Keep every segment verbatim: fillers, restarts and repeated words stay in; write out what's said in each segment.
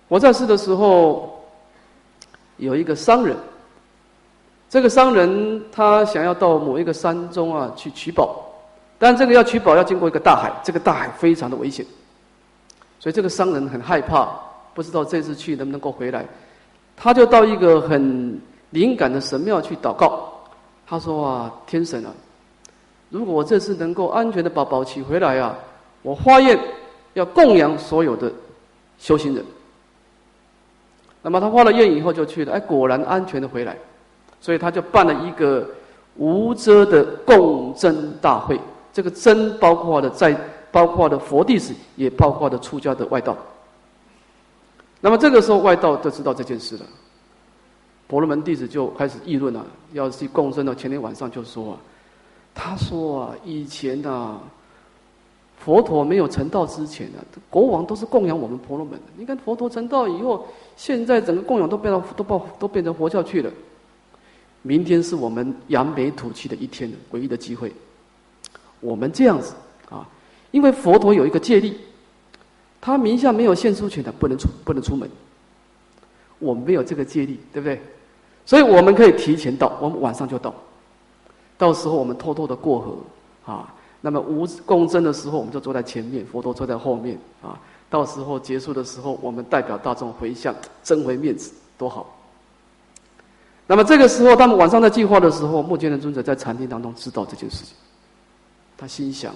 我在世的时候，有一个商人，这个商人他想要到某一个山中啊去取宝，但这个要取宝要经过一个大海，这个大海非常的危险，所以这个商人很害怕，不知道这次去能不能够回来，他就到一个很灵感的神庙去祷告。他说啊，天神啊，如果我这次能够安全的把宝取回来啊，我发愿要供养所有的修行人。那么他发了愿以后就去了，哎，果然安全的回来，所以他就办了一个无遮的共真大会。这个真包括了在包括了佛弟子，也包括了出家的外道。那么这个时候外道就知道这件事了，婆罗门弟子就开始议论了，要去共生的前天晚上就说啊，他说啊，以前啊，佛陀没有成道之前啊，国王都是供养我们婆罗门的。你看佛陀成道以后，现在整个供养都变到都报都变成佛教去了。明天是我们扬眉吐气的一天，唯一的机会。我们这样子啊，因为佛陀有一个戒律，他名下没有献出钱的不能出不能出门。我们没有这个戒律，对不对？所以我们可以提前到，我们晚上就到。到时候我们偷偷的过河啊。那么无共振的时候，我们就坐在前面，佛陀坐在后面啊。到时候结束的时候，我们代表大众回向，争回面子，多好！那么这个时候，他们晚上在计划的时候，目犍连尊者在禅定当中知道这件事情，他心想：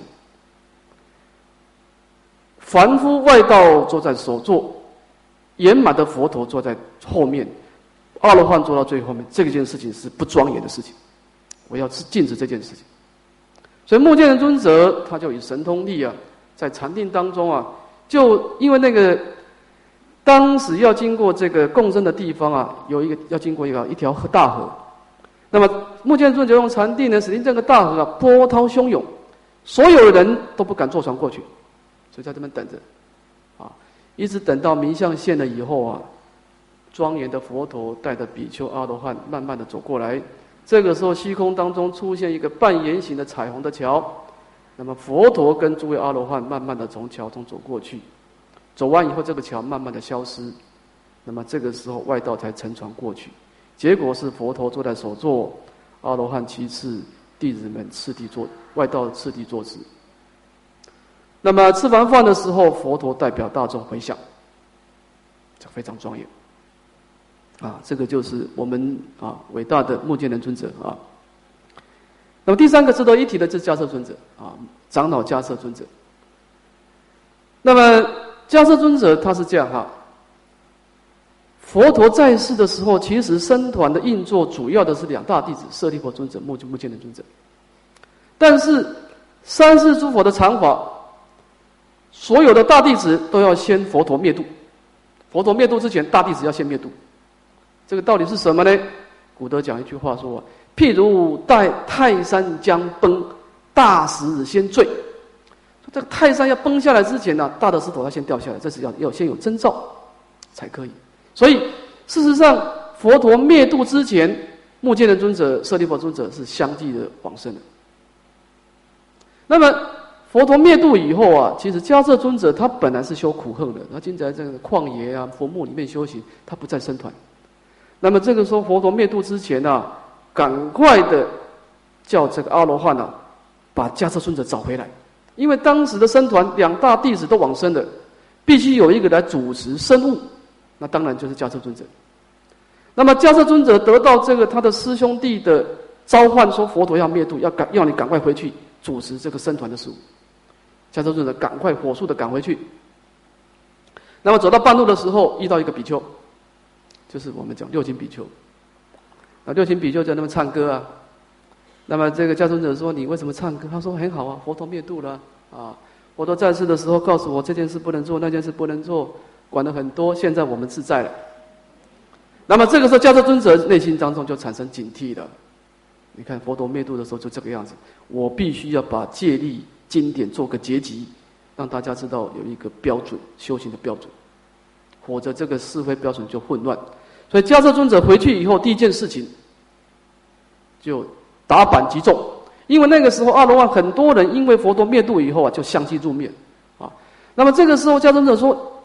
凡夫外道坐在首座，圆满的佛陀坐在后面，阿罗汉坐到最后面，这件事情是不庄严的事情，我要禁止这件事情。所以目犍连尊者他就以神通力啊，在禅定当中啊，就因为那个当时要经过这个共生的地方啊，有一个要经过一个一条大河。那么目犍连尊者用禅定呢，使令这个大河啊波涛汹涌，所有的人都不敢坐船过去，所以在这边等着啊，一直等到明相现了以后啊，庄严的佛陀带着比丘阿罗汉慢慢的走过来。这个时候虚空当中出现一个半圆形的彩虹的桥，那么佛陀跟诸位阿罗汉慢慢的从桥中走过去，走完以后这个桥慢慢的消失，那么这个时候外道才乘船过去，结果是佛陀坐在首座，阿罗汉其次，弟子们次第坐，外道次第坐之。那么吃完饭的时候，佛陀代表大众回向，这非常庄严啊，这个就是我们啊伟大的目犍连尊者啊。那么第三个值得一提的就是迦摄尊者啊，长老迦摄尊者。那么迦摄尊者他是这样哈，佛陀在世的时候，其实僧团的运作主要的是两大弟子舍利弗尊者、目目犍连尊者。但是三世诸佛的常法，所有的大弟子都要先佛陀灭度，佛陀灭度之前，大弟子要先灭度。这个道理是什么呢？古德讲一句话说：“譬如待泰山将崩，大石先坠。”这个泰山要崩下来之前呢、啊，大的石头要先掉下来，这是要要先有征兆才可以。所以事实上，佛陀灭度之前，目犍连尊者、舍利弗尊者是相继的往生的。那么佛陀灭度以后啊，其实迦摄尊者他本来是修苦行的，他经常在这个旷野啊、佛墓里面修行，他不在僧团。那么这个时候佛陀灭度之前啊，赶快的叫这个阿罗汉啊，把迦摄尊者找回来，因为当时的僧团两大弟子都往生了，必须有一个来主持僧务，那当然就是迦摄尊者。那么迦摄尊者得到这个他的师兄弟的召唤，说佛陀要灭度，要赶要你赶快回去主持这个僧团的事务。迦摄尊者赶快火速的赶回去。那么走到半路的时候，遇到一个比丘。就是我们讲六亲比丘，啊，六亲比丘在那边唱歌啊。那么这个迦摄尊者说：“你为什么唱歌？”他说：“很好啊，佛陀灭度了啊。佛陀在世的时候告诉我这件事不能做，那件事不能做，管了很多。现在我们自在了。”那么这个时候，迦摄尊者内心当中就产生警惕了。你看佛陀灭度的时候就这个样子，我必须要把戒律经典做个结集，让大家知道有一个标准修行的标准，否则这个是非标准就混乱。所以迦摄尊者回去以后，第一件事情就打板击众，因为那个时候阿罗汉很多人因为佛陀灭度以后啊，就相继入灭啊。那么这个时候迦摄尊者说：“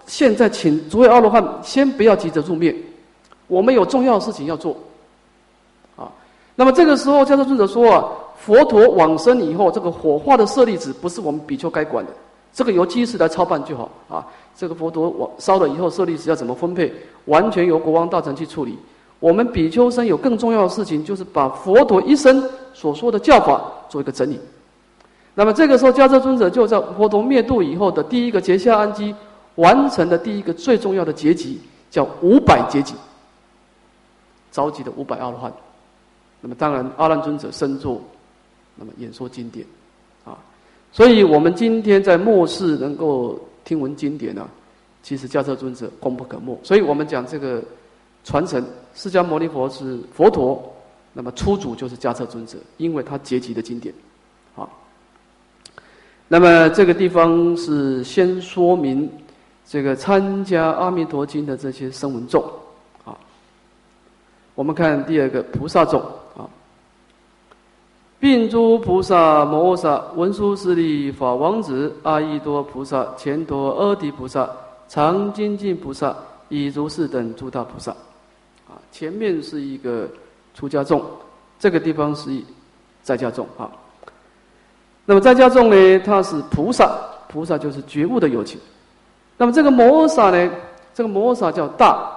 现在请诸位阿罗汉先不要急着入灭，我们有重要的事情要做。啊，那么这个时候，迦叶尊者说啊，佛陀往生以后，这个火化的舍利子不是我们比丘该管的，这个由居士来操办就好啊。这个佛陀往烧了以后，舍利子要怎么分配，完全由国王大臣去处理。我们比丘僧有更重要的事情，就是把佛陀一生所说的教法做一个整理。那么这个时候，迦叶尊者就在佛陀灭度以后的第一个结下安基，完成的第一个最重要的结集，叫五百结集，召集的五百阿罗汉。那么当然，阿难尊者身作，那么演说经典，啊，所以我们今天在末世能够听闻经典啊，其实迦叶尊者功不可没。所以我们讲这个传承，释迦牟尼佛是佛陀，那么初祖就是迦叶尊者，因为他结集的经典，啊。那么这个地方是先说明这个参加阿弥陀经的这些声闻众，啊，我们看第二个菩萨众啊，并诸菩萨摩诃萨、文殊师利、法王子、阿逸多菩萨、乾陀阿底菩萨、常精进菩萨、以如是等诸大菩萨，啊，前面是一个出家众，这个地方是在家众啊。那么在家众呢，他是菩萨，菩萨就是觉悟的有情。那么这个摩诃萨呢，这个摩诃萨叫大。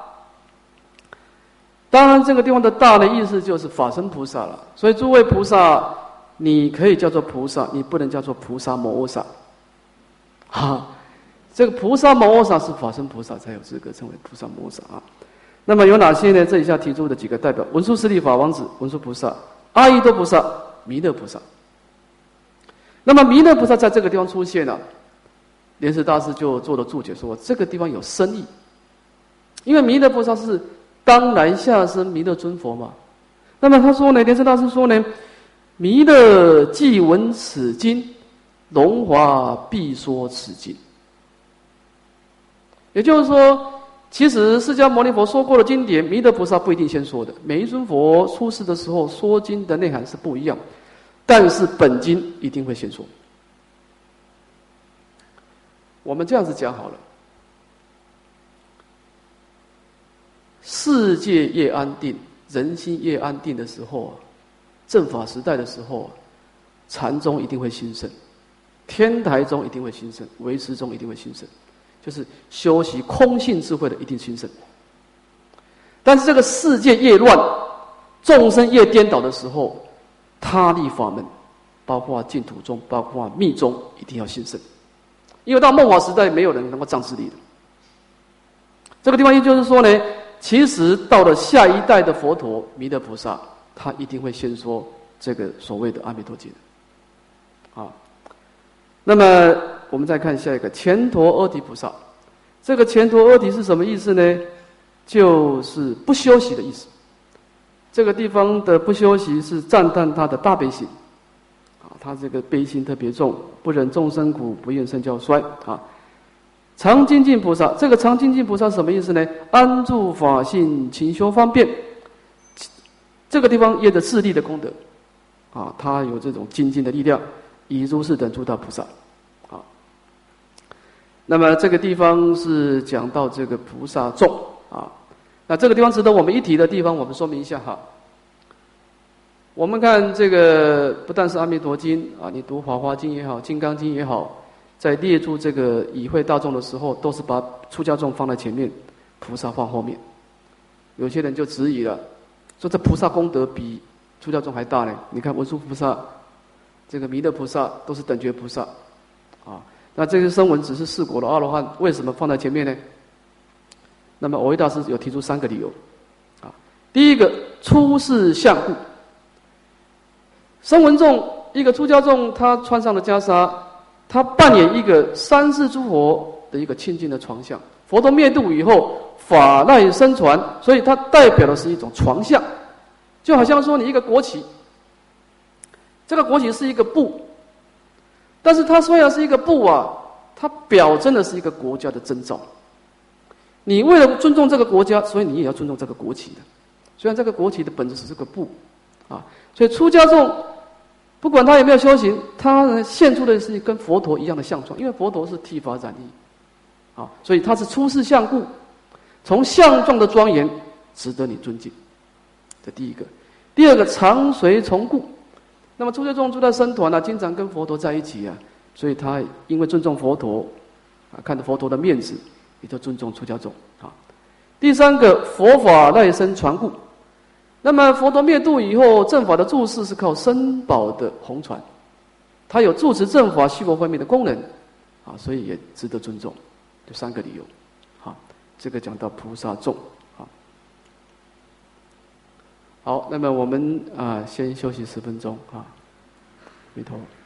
当然，这个地方的大的意思就是法身菩萨了。所以诸位菩萨，你可以叫做菩萨，你不能叫做菩萨摩诃萨。哈，这个菩萨摩诃萨是法身菩萨才有资格称为菩萨摩诃萨啊。那么有哪些呢？这以下提出的几个代表：文殊师利法王子、文殊菩萨、阿逸多菩萨、弥勒菩萨。那么弥勒菩萨在这个地方出现了，莲池大师就做了注解说，这个地方有深意，因为弥勒菩萨是当来下生弥勒尊佛嘛。那么他说呢，莲池大师说呢，弥勒既闻此经，龙华必说此经。也就是说，其实释迦牟尼佛说过的经典，弥勒菩萨不一定先说的。每一尊佛出世的时候说经的内涵是不一样，但是本经一定会先说。我们这样子讲好了，世界越安定，人心越安定的时候啊，正法时代的时候啊，禅宗一定会兴盛，天台宗一定会兴盛，唯识宗一定会兴盛，就是修习空性智慧的一定兴盛。但是这个世界越乱，众生越颠倒的时候，他力法门，包括净土宗，包括密宗，一定要兴盛。因为到末法时代，没有人能够障自力的。这个地方也就是说呢，其实到了下一代的佛陀弥勒菩萨，他一定会先说这个所谓的阿弥陀经。啊，那么我们再看下一个乾陀阿底菩萨。这个乾陀阿底是什么意思呢？就是不休息的意思。这个地方的不休息是赞叹他的大悲心。他这个悲心特别重，不忍众生苦，不愿圣教衰啊。常精进菩萨，这个常精进菩萨什么意思呢？安住法性，勤修方便。这个地方业的自力的功德啊，他有这种精进的力量，以如是等诸大菩萨啊。那么这个地方是讲到这个菩萨众啊。那这个地方值得我们一提的地方，我们说明一下哈。我们看这个，不但是阿弥陀经啊，你读华华经也好，金刚经也好，在列出这个与会大众的时候，都是把出家众放在前面，菩萨放后面。有些人就质疑了，说这菩萨功德比出家众还大呢。你看文殊菩萨、这个弥勒菩萨都是等觉菩萨啊，那这个声闻只是四果的阿罗汉，为什么放在前面呢？那么蕅益大师有提出三个理由啊。第一个，出世相故。声闻众一个出家众，他穿上了袈裟，他扮演一个三世诸佛的一个清净的床相。佛陀灭度以后，法赖生传，所以它代表的是一种床相，就好像说你一个国旗，这个国旗是一个布，但是它虽然是一个布啊，它表征的是一个国家的征兆。你为了尊重这个国家，所以你也要尊重这个国旗的。虽然这个国旗的本质是个布啊，所以出家众不管他有没有修行，他现出的是跟佛陀一样的相状，因为佛陀是剃发染衣， 啊，所以它是出世相故，从相状的庄严值得你尊敬，这第一个。第二个，常随从故。那么初学众住在僧团啊，经常跟佛陀在一起啊，所以他因为尊重佛陀啊，看着佛陀的面子，也就尊重出家众啊。第三个，佛法赖生传故。那么佛陀灭度以后，正法的注释是靠僧宝的弘传，它有住持正法、虚佛慧命的功能啊，所以也值得尊重。这三个理由，好，这个讲到菩萨众，好，好，那么我们啊先休息十分钟啊，回头。